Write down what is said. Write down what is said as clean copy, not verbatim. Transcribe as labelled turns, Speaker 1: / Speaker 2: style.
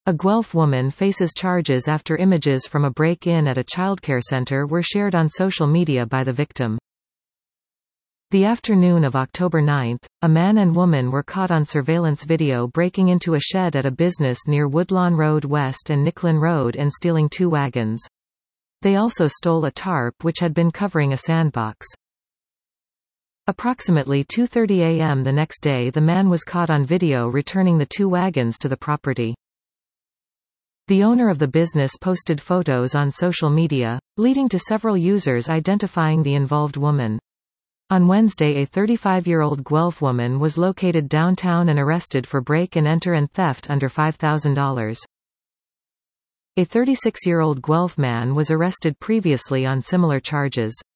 Speaker 1: A Guelph woman faces charges after images from a break-in at a childcare center were shared on social media by the victim. The afternoon of October 9, a man and woman were caught on surveillance video breaking into a shed at a business near Woodlawn Road West and Nicklin Road and stealing 2 wagons. They also stole a tarp which had been covering a sandbox. Approximately 2:30 a.m. the next day, the man was caught on video returning the 2 wagons to the property. The owner of the business posted photos on social media, leading to several users identifying the involved woman. On Wednesday, a 35-year-old Guelph woman was located downtown and arrested for break-and-enter and theft under $5,000. A 36-year-old Guelph man was arrested previously on similar charges.